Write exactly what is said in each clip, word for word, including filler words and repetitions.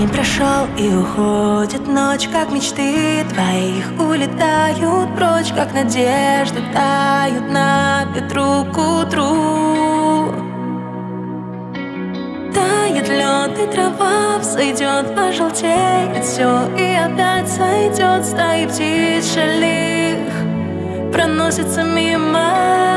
День прошел и уходит ночь, как мечты твоих улетают прочь, как надежды тают на ветру к утру. Тает лед и трава, взойдет, пожелтеет все и опять сойдет. Стаи птиц шалих проносится мимо.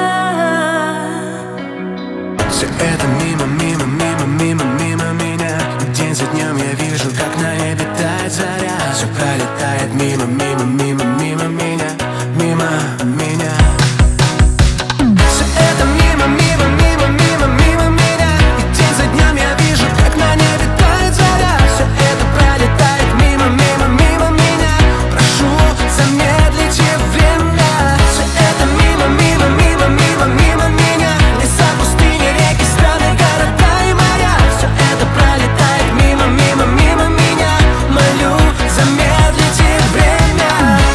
Все это мимо, мимо, мимо, мимо, мимо меня. День за днем я вижу, как на небе тает заря. Все пролетает мимо, мимо, мимо, мимо меня, мимо меня. Все это мимо, мимо, мимо, мимо, мимо меня. И день за днем я вижу, как на небе тает заря. Все это пролетает мимо, мимо, мимо меня. Прошу, замедлите время. Все это мимо, мимо, мимо, мимо, мимо меня. Леса, пустыни, реки, страны, города и моря. Все это пролетает мимо, мимо, мимо меня. Молю, замедлите время.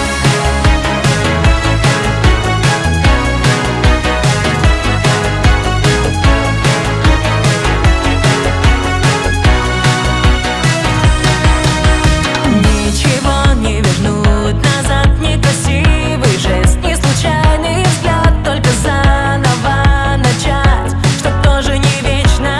Ничего не вернуть назад, некрасивый жест, не случайный взгляд, только заново начать, что тоже не вечно.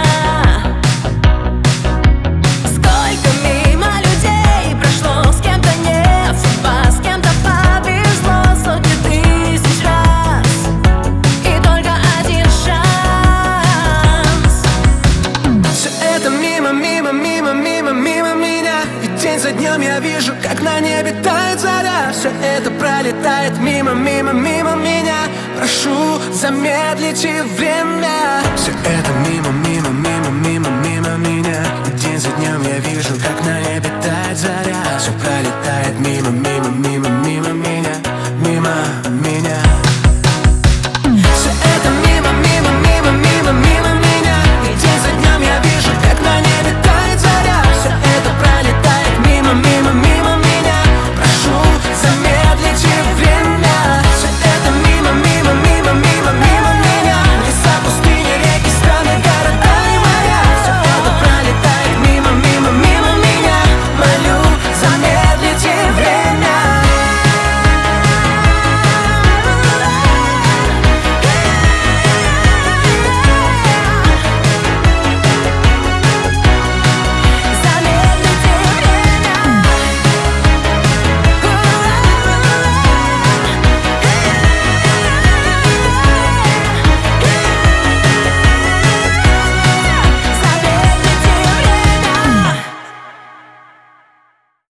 Сколько мимо людей прошло, с кем-то нет судьба, с кем-то повезло сотни тысяч раз, и только один шанс. Все это мимо, мимо, мимо, мимо, мимо меня. И день за днем я вижу, как на небе тает заря. Все это пролетает мимо, мимо, мимо меня. Прошу, замедлите время. Все это мимо, мимо, мимо, мимо, мимо меня. И день за днем я вижу, как